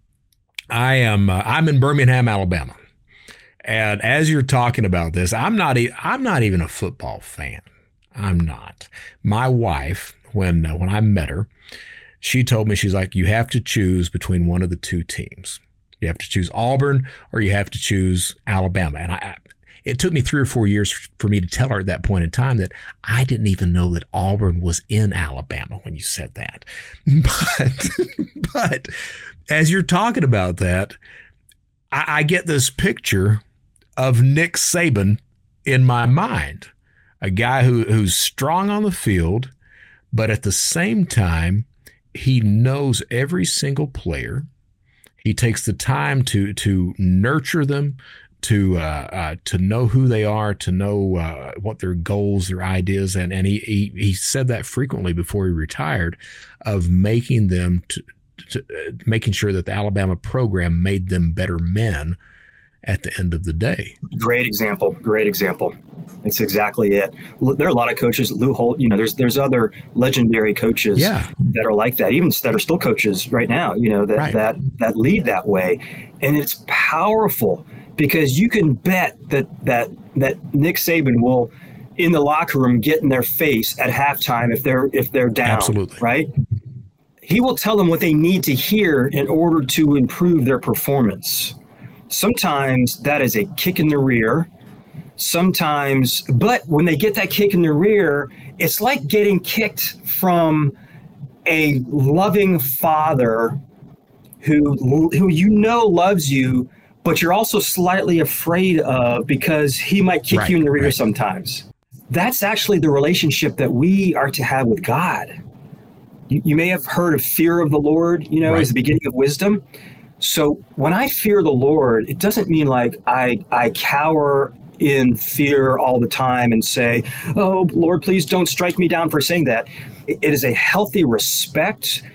I am uh, I'm in Birmingham, Alabama. And as you're talking about this, I'm not e- I'm not even a football fan. I'm not. My wife, when uh, when I met her, she told me, she's like, you have to choose between one of the two teams. You have to choose Auburn or you have to choose Alabama. And I It took me three or four years for me to tell her at that point in time that I didn't even know that Auburn was in Alabama when you said that. But, but as you're talking about that, I, I get this picture of Nick Saban in my mind. a guy who who's strong on the field, but at the same time, he knows every single player. He takes the time to to nurture them, to uh, uh, to know who they are, to know uh, what their goals, their ideas, and and he, he he said that frequently before he retired, of making them to, to uh, making sure that the Alabama program made them better men at the end of the day. Great example. Great example. It's exactly it. There are a lot of coaches, Lou Holt, you know, there's there's other legendary coaches yeah. that are like that, even that are still coaches right now, you know, that, right. that, that lead that way. And it's powerful because you can bet that, that, that Nick Saban will, in the locker room, get in their face at halftime if they're, if they're down. Absolutely. Right. He will tell them what they need to hear in order to improve their performance. Sometimes that is a kick in the rear. Sometimes, but when they get that kick in the rear, it's like getting kicked from a loving father who, who you know loves you, but you're also slightly afraid of because he might kick right, you in the rear right. sometimes. That's actually the relationship that we are to have with God. You, you may have heard of fear of the Lord, you know, right. as the beginning of wisdom. So when I fear the Lord, it doesn't mean like I I cower in fear all the time and say, oh, Lord, please don't strike me down for saying that. It is a healthy respect,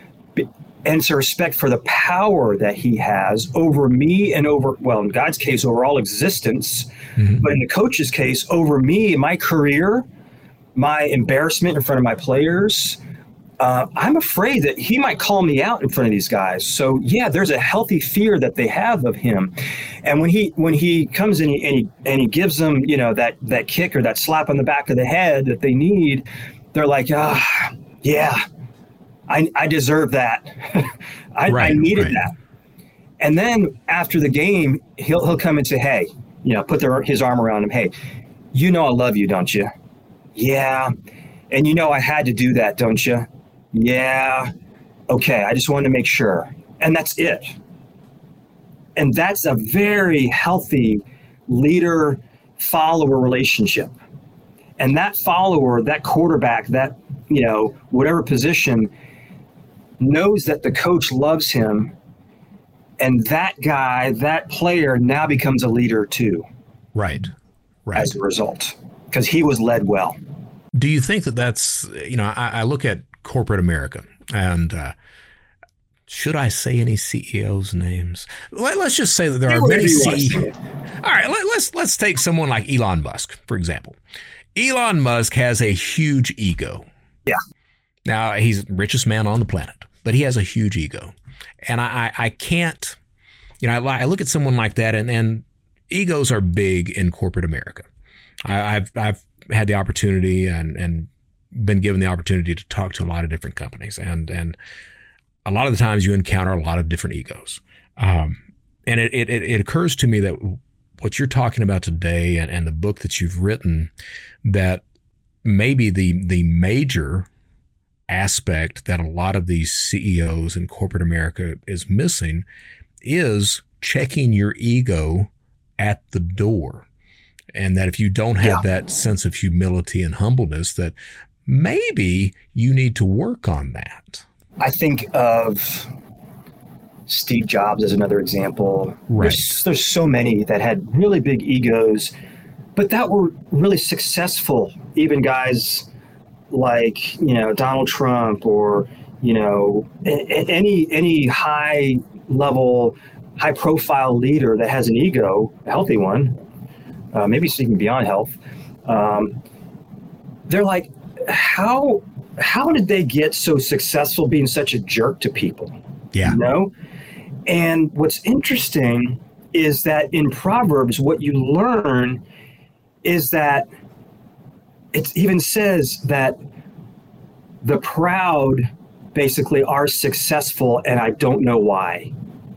and it's a respect for the power that he has over me and over, well, in God's case, over all existence, mm-hmm. but in the coach's case, over me, my career, my embarrassment in front of my players. Uh, I'm afraid that he might call me out in front of these guys. So yeah, there's a healthy fear that they have of him. And when he when he comes in and he, and he gives them, you know, that that kick or that slap on the back of the head that they need, they're like, ah, yeah, I I deserve that. I, right, I needed right. that. And then after the game, he'll he'll come and say, hey, you know, put their, his arm around him. Hey, you know I love you, don't you? Yeah. And you know I had to do that, don't you? Yeah. Okay. I just wanted to make sure. And that's it. And that's a very healthy leader-follower relationship. And that follower, that quarterback, that, you know, whatever position, knows that the coach loves him. And that guy, that player now becomes a leader too. Right. Right. As a result, because he was led well. Do you think that that's, you know, I, I look at corporate America and uh, should I say any C E Os' names? Let, let's just say that there are many C E Os. All right, let, let's let's take someone like Elon Musk, for example. Elon Musk has a huge ego. Yeah. Now, he's the richest man on the planet, but he has a huge ego. And I, I, I can't, you know, I, I look at someone like that and, and egos are big in corporate America. I, I've I've had the opportunity and, and been given the opportunity to talk to a lot of different companies. And, and a lot of the times you encounter a lot of different egos. Um, and it, it, it occurs to me that what you're talking about today and, and the book that you've written, that maybe the, the major aspect that a lot of these C E Os in corporate America is missing is checking your ego at the door. And that if you don't have yeah. that sense of humility and humbleness, that maybe you need to work on that. I think of Steve Jobs as another example. Right. There's, there's so many that had really big egos, but that were really successful. Even guys like, you know, Donald Trump or, you know, any any high level, high profile leader that has an ego, a healthy one, uh, maybe even beyond health. Um, they're like, how how did they get so successful being such a jerk to people? Yeah. You know? And what's interesting is that in Proverbs, what you learn is that it even says that the proud basically are successful, and I don't know why.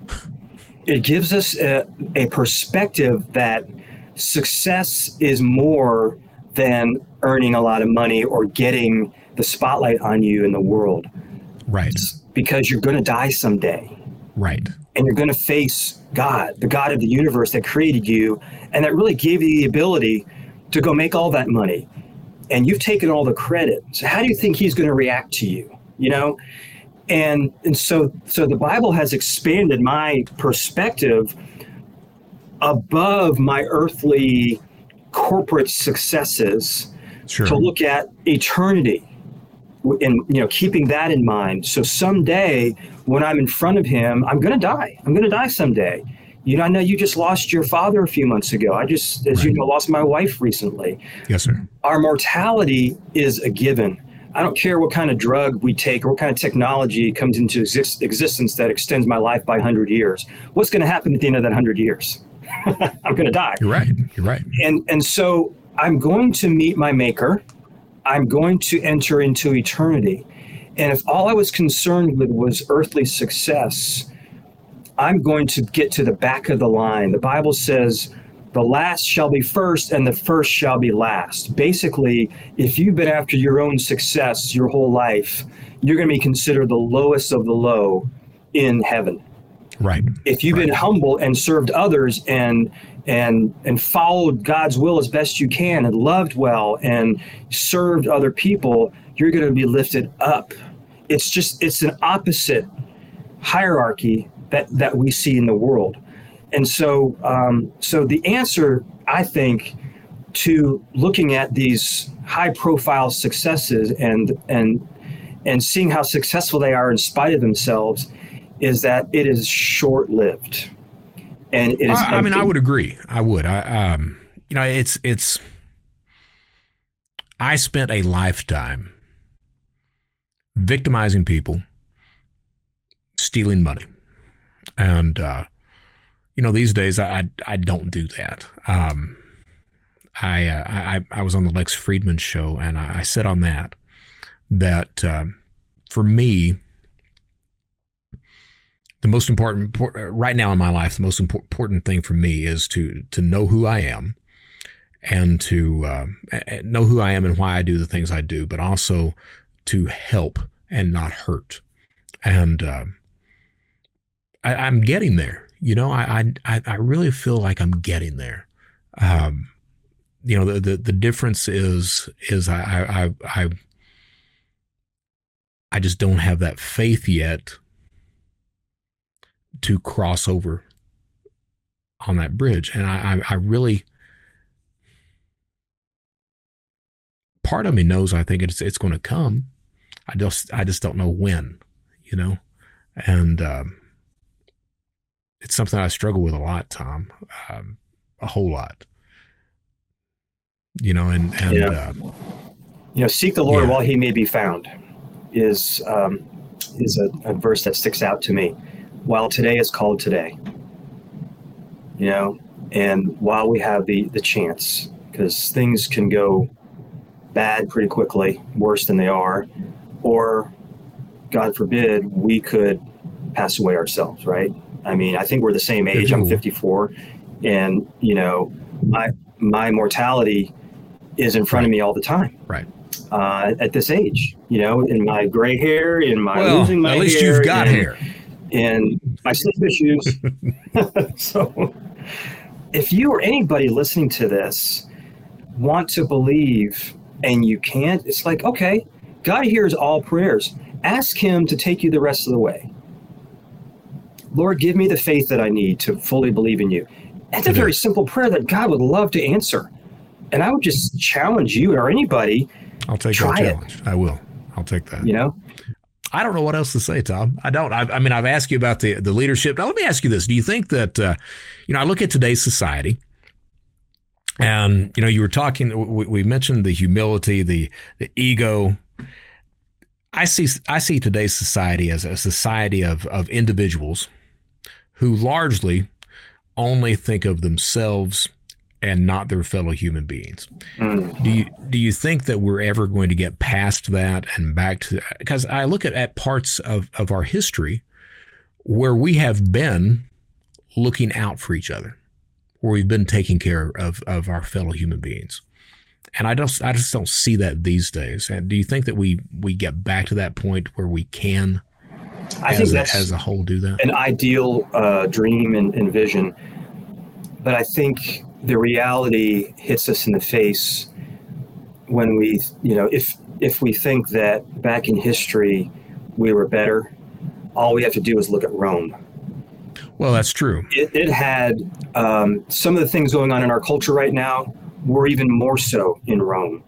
It gives us a, a perspective that success is more than earning a lot of money or getting the spotlight on you in the world. Right. It's because you're going to die someday. Right. And you're going to face God, the God of the universe that created you, and that really gave you the ability to go make all that money and you've taken all the credit. So how do you think he's going to react to you? You know, and and so so the Bible has expanded my perspective above my earthly corporate successes Sure. to look at eternity, and you know, keeping that in mind. So someday, when I'm in front of him, I'm going to die. I'm going to die someday. You know, I know you just lost your father a few months ago. I just, as Right. you know, lost my wife recently. Yes, sir. Our mortality is a given. I don't care what kind of drug we take or what kind of technology comes into exist- existence that extends my life by one hundred years. What's going to happen at the end of that one hundred years? I'm going to die. You're right. You're right. And and so I'm going to meet my maker. I'm going to enter into eternity. And if all I was concerned with was earthly success, I'm going to get to the back of the line. The Bible says, the last shall be first and the first shall be last. Basically, if you've been after your own success your whole life, you're going to be considered the lowest of the low in heaven. Right. If you've right. been humble and served others and and and followed God's will as best you can and loved well and served other people, you're going to be lifted up. It's just, it's an opposite hierarchy that, that we see in the world. And so, um, so the answer, I think, to looking at these high-profile successes and and and seeing how successful they are in spite of themselves, is that it is short-lived. And it is. I, I mean, I would agree. I would. I, um, you know, it's it's. I spent a lifetime victimizing people, stealing money, and uh, you know, these days I I don't do that. Um, I, uh, I I was on the Lex Friedman show, and I, I said on that that uh, for me, the most important right now in my life, the most important thing for me is to to know who I am, and to uh, know who I am and why I do the things I do, but also to help and not hurt. And uh, I, I'm getting there. You know, I, I I really feel like I'm getting there. Um, you know, the, the the difference is is I I I I just don't have that faith yet to cross over on that bridge. And I, I, I really, part of me knows, I think it's, it's going to come. I just, I just don't know when, you know? And, um, it's something I struggle with a lot, Tom, um, a whole lot, you know, and, and, yeah. uh, you know, seek the Lord yeah. while he may be found is, um, is a, a verse that sticks out to me. While today is called today, you know, and while we have the, the chance, because things can go bad pretty quickly, worse than they are, or God forbid, we could pass away ourselves, right? I mean, I think we're the same age. I'm fifty-four, and, you know, my, my mortality is in front right. of me all the time. Right. Uh, at this age, you know, in my gray hair, in my well, losing my hair. At least hair, you've got and, hair. And my sleep issues. So if you or anybody listening to this want to believe and you can't, it's like, okay, God hears all prayers. Ask him to take you the rest of the way. Lord, give me the faith that I need to fully believe in you. That's a very simple prayer that God would love to answer. And I would just challenge you or anybody. I'll take that challenge. It. I will. I'll take that. You know? I don't know what else to say, Tom. I don't. I, I mean, I've asked you about the, the leadership. Now, let me ask you this. Do you think that, uh, you know, I look at today's society and, you know, you were talking, we, we mentioned the humility, the, the ego. I see I see today's society as a society of, of individuals who largely only think of themselves and not their fellow human beings. Mm. Do you do you think that we're ever going to get past that and back to that? Because I look at, at parts of, of our history where we have been looking out for each other, where we've been taking care of, of our fellow human beings. And I just I just don't see that these days. And do you think that we we get back to that point where we can, I as, think a, that's as a whole, do that? An ideal uh, dream and, and vision. But I think the reality hits us in the face when we, you know, if if we think that back in history we were better, all we have to do is look at Rome. Well, that's true. It, it had um, some of the things going on in our culture right now were even more so in Rome.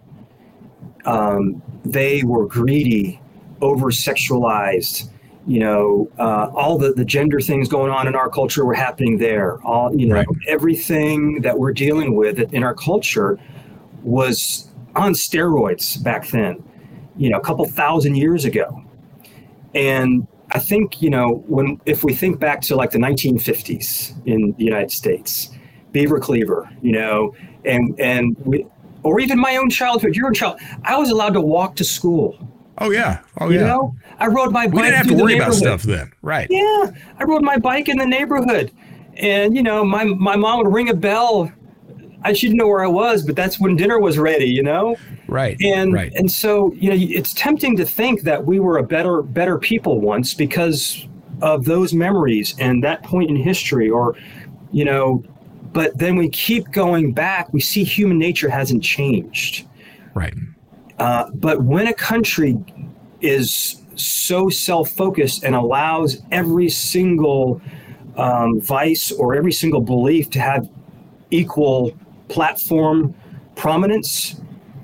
Um, they were greedy, over-sexualized. You know, uh, all the, the gender things going on in our culture were happening there. All, you know, right. Everything that we're dealing with in our culture was on steroids back then, you know, a couple thousand years ago. And I think, you know, when if we think back to like the nineteen fifties in the United States, Beaver Cleaver, you know, and, and we, or even my own childhood, your own child, I was allowed to walk to school. Oh, yeah. Oh, you yeah. know, I rode my bike. We didn't have to worry about stuff then. Right. Yeah. I rode my bike in the neighborhood. And, you know, my, my mom would ring a bell. I she didn't know where I was, but that's when dinner was ready, you know? Right. And right. and so, you know, it's tempting to think that we were a better better people once because of those memories and that point in history, or, you know, but then we keep going back, we see human nature hasn't changed. Right. Uh, but when a country is so self-focused and allows every single um, vice or every single belief to have equal platform prominence,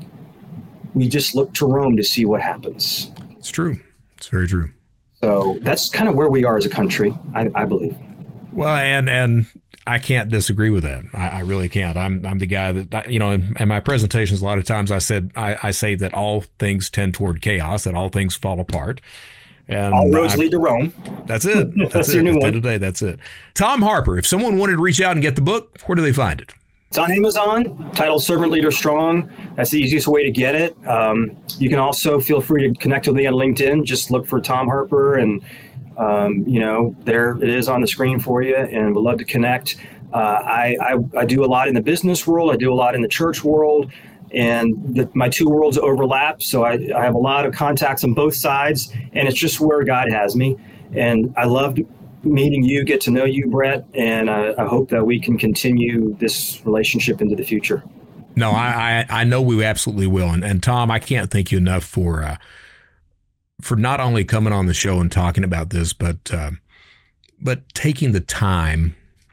we just look to Rome to see what happens. It's true. It's very true. So that's kind of where we are as a country, I, I believe. Well, and and I can't disagree with that. I, I really can't. I'm I'm the guy that, you know, in, in my presentations, a lot of times I said I, I say that all things tend toward chaos, that all things fall apart. And all roads I, lead to Rome. That's it. That's, that's it. your new At the one. end of the day, that's it. Tom Harper, if someone wanted to reach out and get the book, where do they find it? It's on Amazon, titled Servant Leader Strong. That's the easiest way to get it. Um, you can also feel free to connect with me on LinkedIn. Just look for Tom Harper, and um, you know, there it is on the screen for you, and we'd love to connect. Uh, I, I, I do a lot in the business world. I do a lot in the church world, and the, my two worlds overlap. So I, I have a lot of contacts on both sides, and it's just where God has me. And I loved meeting you, get to know you, Brett, and I, I hope that we can continue this relationship into the future. No, I, I, I know we absolutely will. And, and Tom, I can't thank you enough for uh, for not only coming on the show and talking about this, but uh, but taking the time,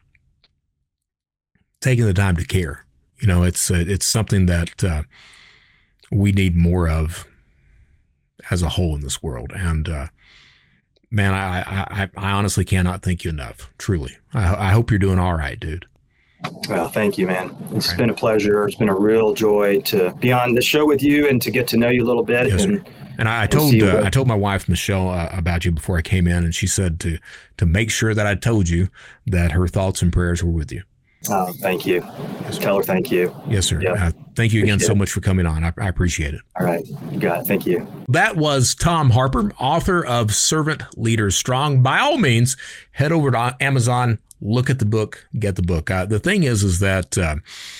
taking the time to care. You know, it's uh, it's something that uh, we need more of as a whole in this world. And uh, man, I, I I honestly cannot thank you enough. Truly, I, I hope you're doing all right, dude. Well, thank you, man. It's right. been a pleasure. It's been a real joy to be on the show with you and to get to know you a little bit. Yes, and, sir. And I, I told uh, I told my wife Michelle uh, about you before I came in, and she said to to make sure that I told you that her thoughts and prayers were with you. Oh, thank you. Yes, Tell her thank you. Yes, sir. Yep. Uh, thank you again Appreciate so it. much for coming on. I, I appreciate it. All right. You got it. Thank you. That was Tom Harper, author of Servant Leader Strong. By all means, head over to Amazon, look at the book, get the book. Uh, the thing is, is that, uh,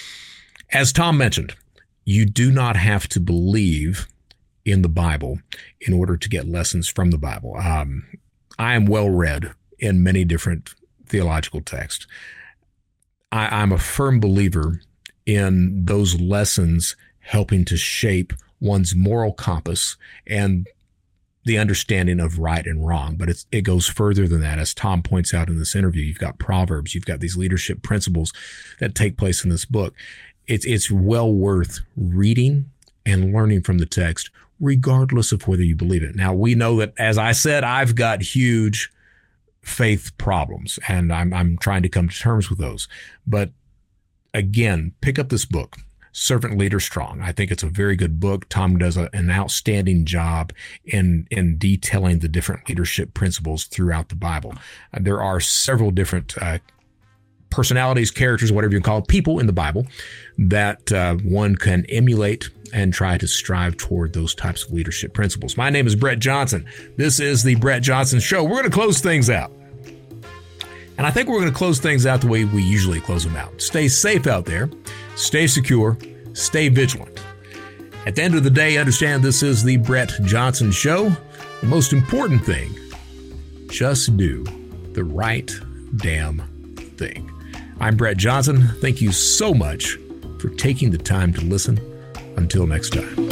as Tom mentioned, you do not have to believe in the Bible in order to get lessons from the Bible. Um, I am well read in many different theological texts. I, I'm a firm believer in those lessons helping to shape one's moral compass and the understanding of right and wrong. But it's, it goes further than that. As Tom points out in this interview, you've got Proverbs, you've got these leadership principles that take place in this book. It's, it's well worth reading and learning from the text, regardless of whether you believe it. Now, we know that, as I said, I've got huge faith problems, and I'm, I'm trying to come to terms with those. But again, pick up this book, Servant Leader Strong. I think it's a very good book. Tom does a, an outstanding job in, in detailing the different leadership principles throughout the Bible. Uh, there are several different uh, personalities, characters, whatever you call it, people in the Bible that uh, one can emulate and try to strive toward those types of leadership principles. My name is Brett Johnson. This is the Brett Johnson Show. We're going to close things out. And I think we're going to close things out the way we usually close them out. Stay safe out there. Stay secure. Stay vigilant. At the end of the day, understand this is the Brett Johnson Show. The most important thing, just do the right damn thing. I'm Brett Johnson. Thank you so much for taking the time to listen. Until next time.